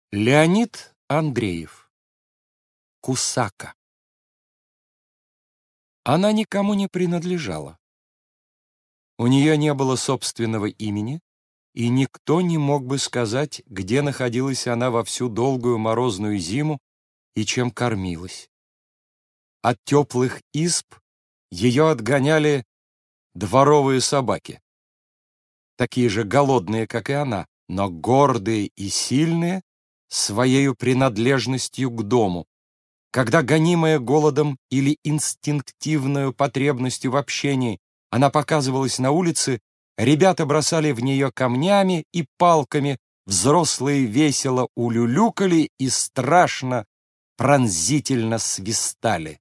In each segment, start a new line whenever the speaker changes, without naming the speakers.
Леонид Андреев. Кусака. Она никому не принадлежала. У нее не было собственного имени, и никто не мог бы сказать, где находилась она во всю долгую морозную зиму и чем кормилась. От теплых изб ее отгоняли дворовые собаки, такие же голодные, как и она, но гордые и сильные своею принадлежностью к дому. Когда, гонимая голодом или инстинктивной потребностью в общении, она показывалась на улице, ребята бросали в нее камнями и палками, взрослые весело улюлюкали и страшно, пронзительно свистали.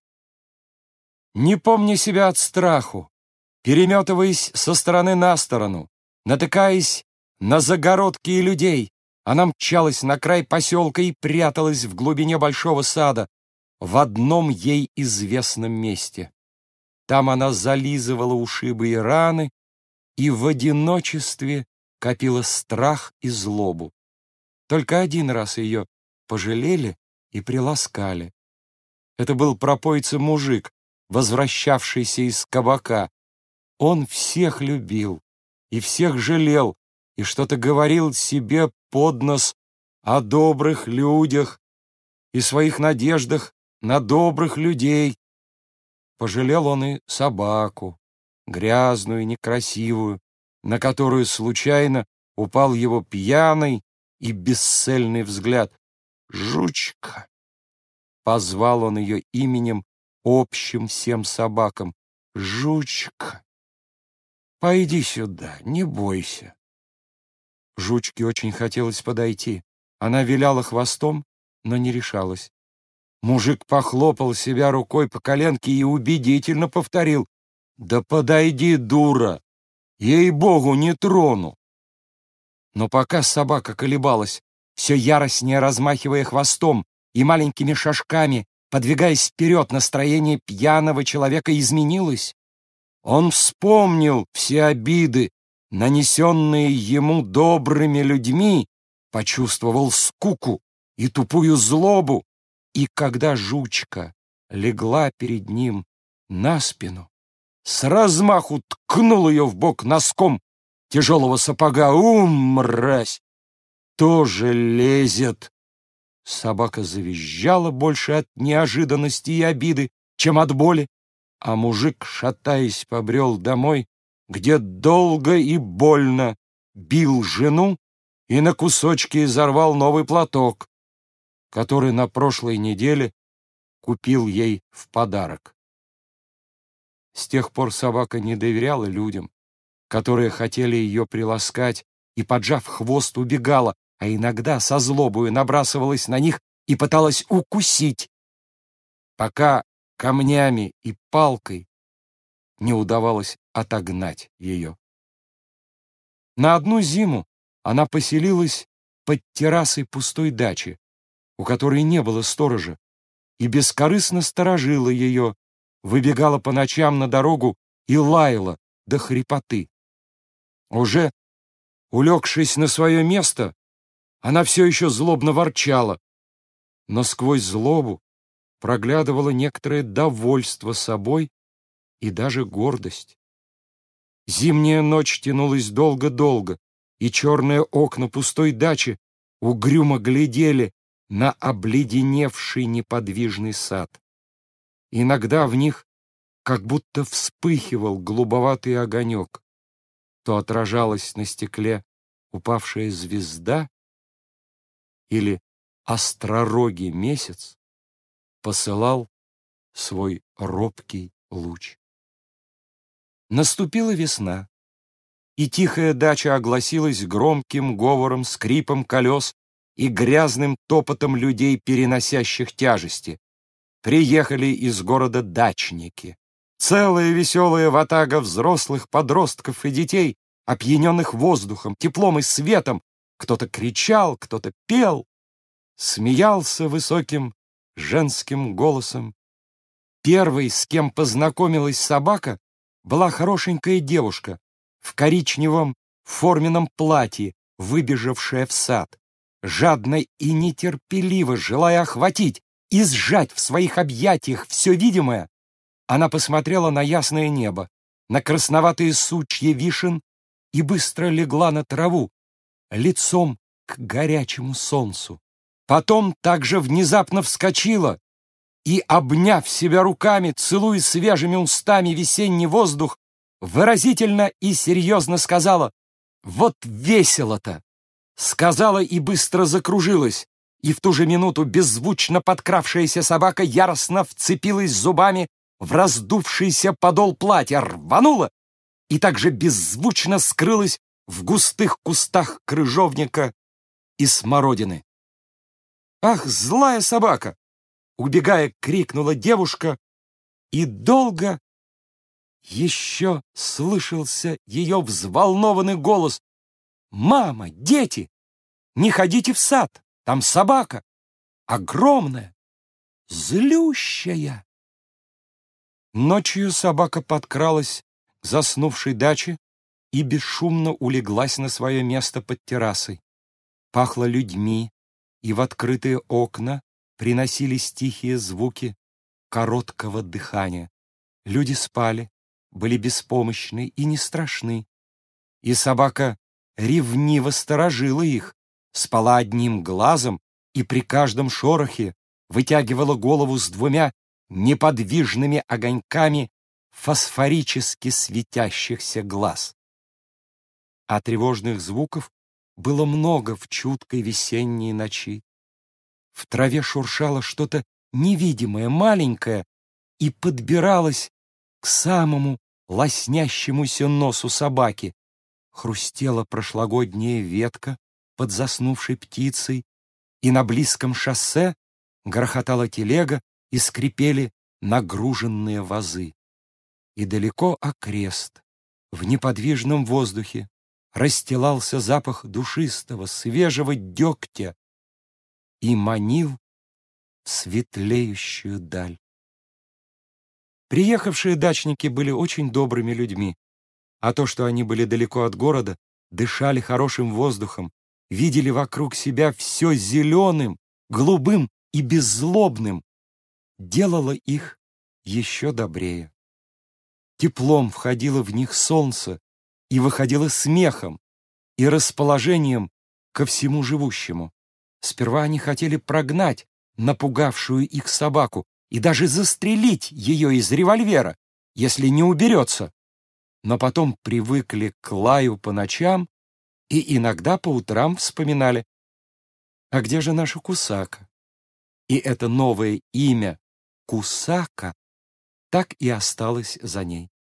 Не помня себя от страху, переметываясь со стороны на сторону, натыкаясь на загородки и людей, она мчалась на край поселка и пряталась в глубине большого сада, в одном ей известном месте. Там она зализывала ушибы и раны и в одиночестве копила страх и злобу. Только один раз ее пожалели и приласкали. Это был пропойца-мужик, возвращавшийся из кабака. Он всех любил и всех жалел, и что-то говорил себе под нос о добрых людях и своих надеждах на добрых людей. Пожалел он и собаку, грязную и некрасивую, на которую случайно упал его пьяный и бесцельный взгляд. «Жучка!» Позвал он ее именем, общим всем собакам. «Жучка! Пойди сюда, не бойся!» Жучке очень хотелось подойти. Она виляла хвостом, но не решалась. Мужик похлопал себя рукой по коленке и убедительно повторил: «Да подойди, дура! Ей-богу, не трону!» Но пока собака колебалась, все яростнее размахивая хвостом и маленькими шажками, подвигаясь вперед, настроение пьяного человека изменилось. Он вспомнил все обиды, нанесенные ему добрыми людьми, почувствовал скуку и тупую злобу, и когда жучка легла перед ним на спину, с размаху ткнул ее в бок носком тяжелого сапога. Мразь! Тоже лезет!» Собака завизжала больше от неожиданности и обиды, чем от боли, а мужик, шатаясь, побрел домой, где долго и больно бил жену и на кусочки изорвал новый платок, который на прошлой неделе купил ей в подарок. С тех пор собака не доверяла людям, которые хотели ее приласкать, и, поджав хвост, убегала, а иногда со злобою набрасывалась на них и пыталась укусить, пока камнями и палкой не удавалось отогнать ее. На одну зиму она поселилась под террасой пустой дачи, у которой не было сторожа, и бескорыстно сторожила ее, выбегала по ночам на дорогу и лаяла до хрипоты. Уже улегшись на свое место, она все еще злобно ворчала, но сквозь злобу проглядывало некоторое довольство собой и даже гордость. Зимняя ночь тянулась долго-долго, и черные окна пустой дачи угрюмо глядели на обледеневший неподвижный сад. Иногда в них как будто вспыхивал голубоватый огонек, то отражалась на стекле упавшая звезда или остророгий месяц посылал свой робкий луч. Наступила весна, и тихая дача огласилась громким говором, скрипом колес и грязным топотом людей, переносящих тяжести. Приехали из города дачники. Целая веселая ватага взрослых, подростков и детей, опьяненных воздухом, теплом и светом. Кто-то кричал, кто-то пел, смеялся высоким женским голосом. Первой, с кем познакомилась собака, была хорошенькая девушка в коричневом форменном платье, выбежавшая в сад. жадно и нетерпеливо желая охватить и сжать в своих объятиях все видимое, она посмотрела на ясное небо, на красноватые сучья вишен и быстро легла на траву, лицом к горячему солнцу. Потом также внезапно вскочила и, обняв себя руками, целуя свежими устами весенний воздух, выразительно и серьезно сказала: «Вот весело-то!» Сказала и быстро закружилась, и в ту же минуту беззвучно подкравшаяся собака яростно вцепилась зубами в раздувшийся подол платья, рванула и также беззвучно скрылась в густых кустах крыжовника и смородины. «Ах, злая собака!» — убегая, крикнула девушка, и долго еще слышался ее взволнованный голос: «Мама, дети, не ходите в сад, там собака, огромная, злющая». Ночью собака подкралась к заснувшей даче и бесшумно улеглась на свое место под террасой. Пахло людьми, и в открытые окна приносились тихие звуки короткого дыхания. Люди спали, были беспомощны и не страшны, и собака ревниво сторожила их, спала одним глазом и при каждом шорохе вытягивала голову с двумя неподвижными огоньками фосфорически светящихся глаз. А тревожных звуков было много в чуткой весенней ночи. В траве шуршало что-то невидимое, маленькое, и подбиралось к самому лоснящемуся носу собаки. Хрустела прошлогодняя ветка под заснувшей птицей, и на близком шоссе грохотала телега и скрипели нагруженные вазы. И далеко окрест, в неподвижном воздухе, расстилался запах душистого, свежего дегтя и манил в светлеющую даль. Приехавшие дачники были очень добрыми людьми, а то, что они были далеко от города, дышали хорошим воздухом, видели вокруг себя все зеленым, голубым и беззлобным, делало их еще добрее. Теплом входило в них солнце и выходило смехом и расположением ко всему живущему. Сперва они хотели прогнать напугавшую их собаку и даже застрелить ее из револьвера, если не уберется, но потом привыкли к лаю по ночам и иногда по утрам вспоминали: а где же наша Кусака? И это новое имя Кусака так и осталось за ней.